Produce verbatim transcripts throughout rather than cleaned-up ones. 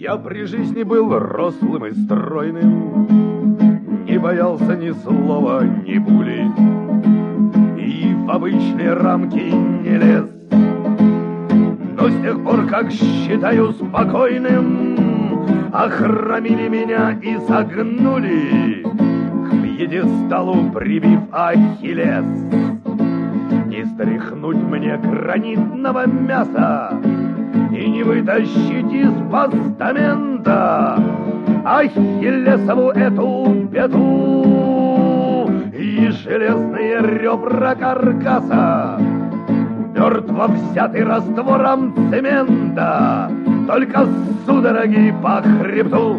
Я при жизни был рослым и стройным, не боялся ни слова, ни пули, и в обычные рамки не лез. Но с тех пор, как считаю спокойным, охромили меня и согнули, к пьедесталу прибив Ахиллес. Не стряхнуть мне гранитного мяса и не вытащить из постамента Ахиллесову эту беду и железные ребра каркаса. Мертво взятый раствором цемента, только судороги по хребту.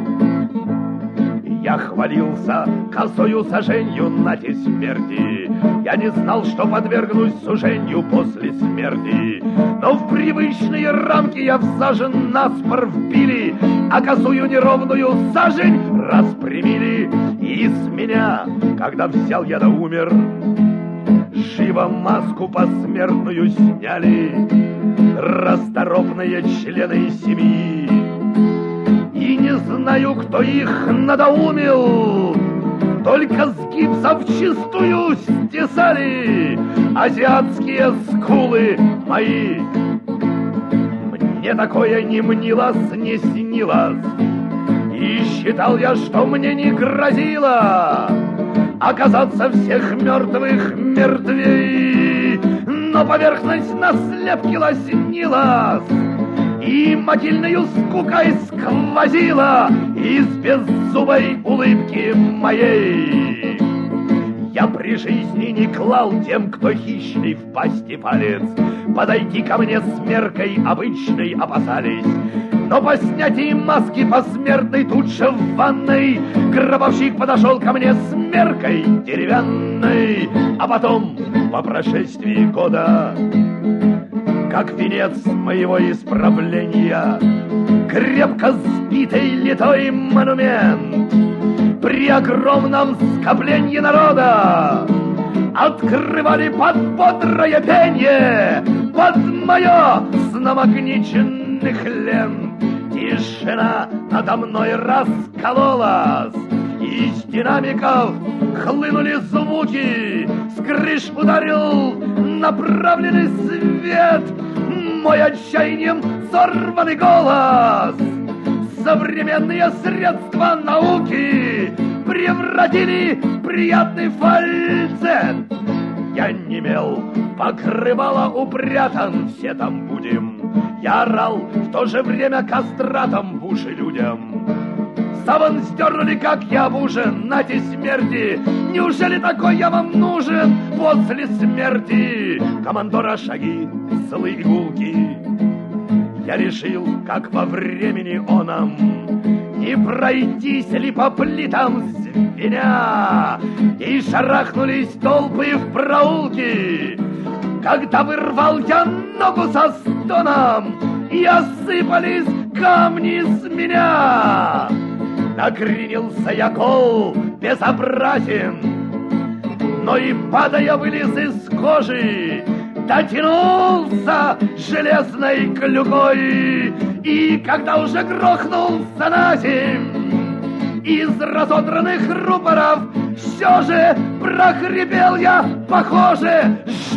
Я хвалился косою соженью нати смерти. Я не знал, что подвергнусь сужению после смерти. Но в привычные рамки я всажен наспор вбили, а косую неровную сажень распрямили. И с меня, когда взял я да умер, живо маску посмертную сняли расторопные члены семьи. И не знаю, кто их надоумил, только с гипса вчистую стесали азиатские скулы мои. Мне такое не мнилось, не снилось, и считал я, что мне не грозило оказаться всех мертвых мертвей. Но поверхность на слепке лоснилась, и могильною скукой сквозила из беззубой улыбки моей. Я при жизни не клал тем, кто хищный в пасти палец, подойти ко мне с меркой обычной опасались. Но по снятии маски посмертной тут же в ванной гробовщик подошел ко мне с меркой деревянной. А потом, по прошествии года, как венец моего исправления, крепко сбитый литой монумент при огромном скоплении народа открывали под бодрое пенье, под мое с намагниченных лент. Тишина надо мной раскололась, из динамиков хлынули звуки, с крыш ударил направленный свет мой отчаянием сорванный голос. Современные средства науки превратили приятный фальцет. Я немел, покрывало упрятан, все там будем. Я орал, в то же время кастратом в уши людям. Саван сдернули, как я в ужин, нате смерти. Неужели такой я вам нужен после смерти? Командора шаги, злые игулки. Я решил, как во времени оном, не пройтись ли по плитам звеня, и шарахнулись толпы в проулки. Когда вырвал я ногу со стоном, и осыпались камни с меня. Накренился я кол безобразен, но и падая вылез из кожи, дотянулся железной клюкой. И когда уже грохнулся на земь, из разодранных рупоров все же прохрипел я, похоже,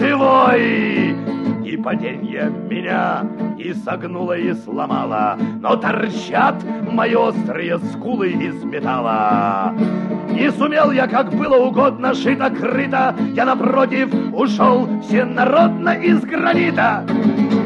живой. И паденье меня и согнуло, и сломало, но торчат мои острые скулы из металла. Не сумел я, как было угодно, шито-крыто, я, напротив, ушел всенародно из гранита.